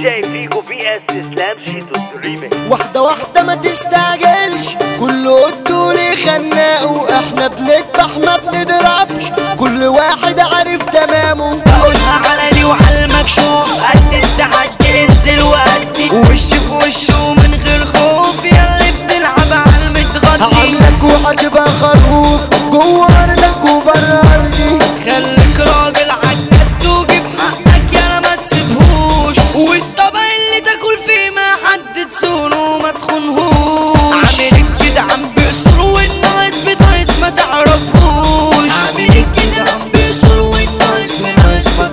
جاي فيكو في اس اسلام شيتو ريميكس. واحدة واحدة ما تستعجلش، كله قدولي خناق واحنا بنذبح ما بنضربش، كل واحد عارف تمامه. بقولها علني وعلى المكشوف، قد التحدي انزل وقدي وش في وشه من غير خوف، ياللي بتلعب على المتغطي هعملك وهتبقى خروف جوه ارضك وبره ارضي. خليك راجل عالجد وجيب حقك يالا ما تسيبهوش، والطبق اللي تاكل فيه ما حد تسونه وما تخونهوش. عامل الجدعان بيصر والناس بتايس ما تعرفوش، عامل الجدعان بيصر والناس بتايس ما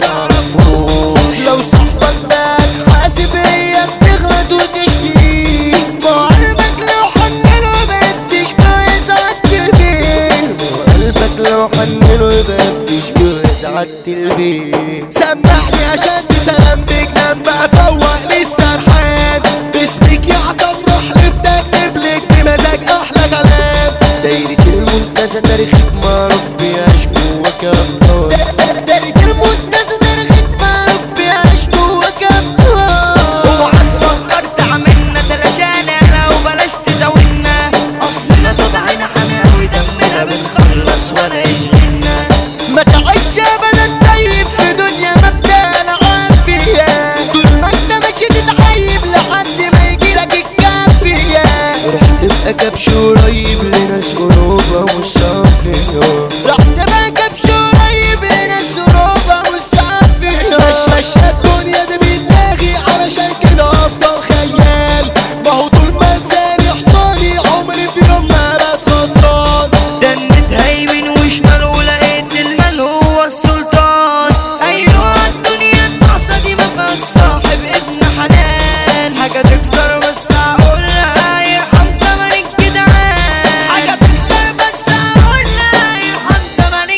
تعرفوش. لو صاحبك بقى حاسب هي بتغلط وتشتيه، قلبك لو حنله يبقى بتشبه سعادة البيت، قلبك لو حنله يبقى بتشبه سعادة البيت. سمعني عشان تسلم بجنب بقى فوق لي السرحان، باسمك يا عصام روح لفتك تبلك بمزاج احلى كلام. دايرة المنتزه تاريخك معروف بيعيش جواك ابطال، دايرة المنتزه تاريخك معروف بيعيش جواك ابطال. اوعى تفكر تعملنا تلاشانا لو بلاش تزاولنا، اصلنا طبعنا حماوي دمنا بنخلص ولا يشغلنا. ما تعيش ابدا طيب في دنيا مبدأنا عافية، طول ما انت ماشي تتعيب لحد ما يجيلك الكافية. راح تبقى كبش قريب لناس قلوبها مش صافية، راح تبقى كبش قريب لناس قلوبها مش صافية. ماشية الدنيا دي بدماغي علشان كده افضل خيال، ما هو طول ما لساني حصاني عمري في يوم ما بقت خسران. دنت هيمن وشمال ولقيت المال هو السلطان. ايوه الدنيا الناقصة دي ما فيهاش صاحب ابن حلال، حاجة تكسر بس هقولها يرحم زمن الجدعان، حاجة تكسر بس هقولها يرحم زمن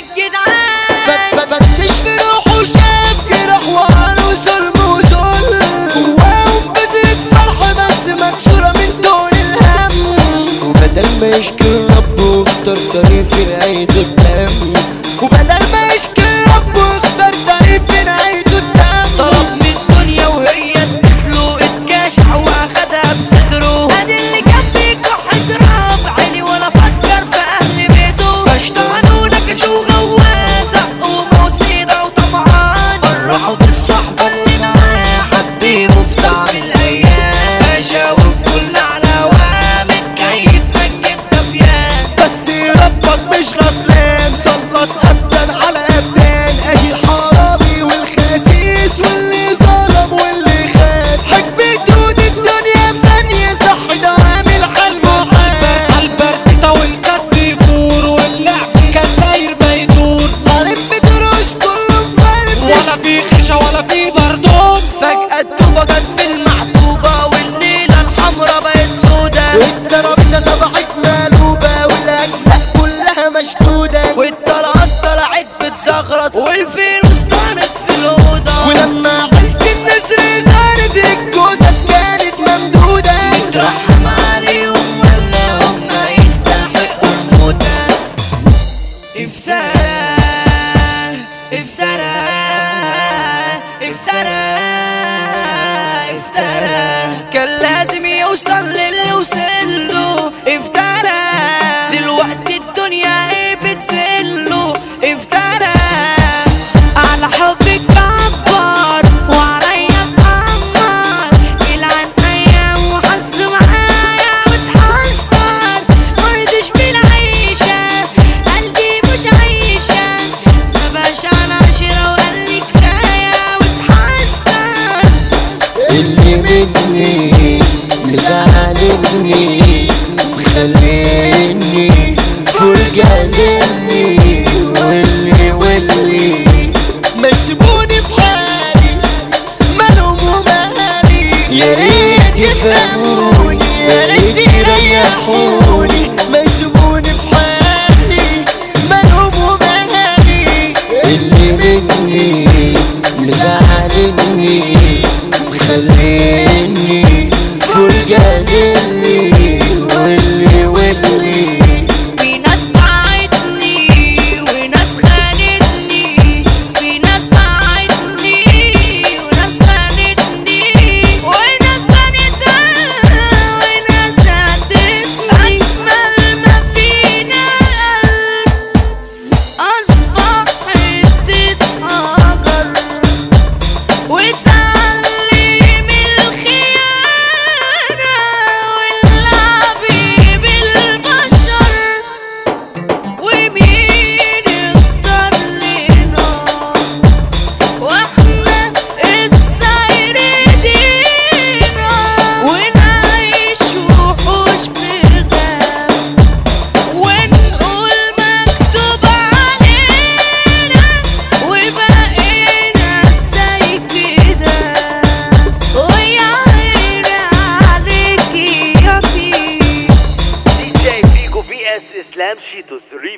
الجدعان. فتش في روحه شاف جرح وعنه ظلم وذل، جواهم بذرة فرح بس مكسورة من دون الهم، وبدل ما يشكي ربه اختار طريق في نهايته الدم، وبدل ما يشكي ربه اختار طريق في نهايته الدم. طلب من الدنيا وهي ادتله، اتكاشح واخدها بصدره، ادي اللي كان بيكح تراب عيني ولا فكر في اهل بيته. بشطان ونكش وغوازة وموسيدة وطمعان، فرحوا بالصحبة اللي معاه حبيبه في طعم الايام. بشاور كل على وامد كيف منجد دفيان، بس ربك مش غفلان سلط ابدا على ابدان، ادي الحرامي والخسيس واللي ظلم واللي خان، حكمة ود الدنيا فانية صح دوام الحال محال. عالبرد والكاس بيفور واللعب كان داير ما يدور، طالب بدروس كله مفرفش ولا في خشة ولا في بردون. فجأة الطوبة جت في المحبوبة والليلة الحمرا بقت سودا، والترابيزة صبحت مقلوبة والاجزاء كلها مشدودة، والطلقات طلعت بتزغرط والفلوس طارت في الأوضة. ولما عيلة النسر زارت الجثث كانت ممدودة. ترحم عليهم ولا هم يستحقوا الموتى. افترى افترى افترى افترى، كان لازم يوصل للي وصله. افترى دلوقتي الدنيا ايه بتسله. افترى على حبك كبر وعليا اتأمر، يلعن ايام وحظ معايا واتحسر، مرضش بالعيشة قلبي مش عايشة، مبقاش انا عشرة وقال لي كفاية واتحسر. اللي مني مساعد شيتوس ريميكس.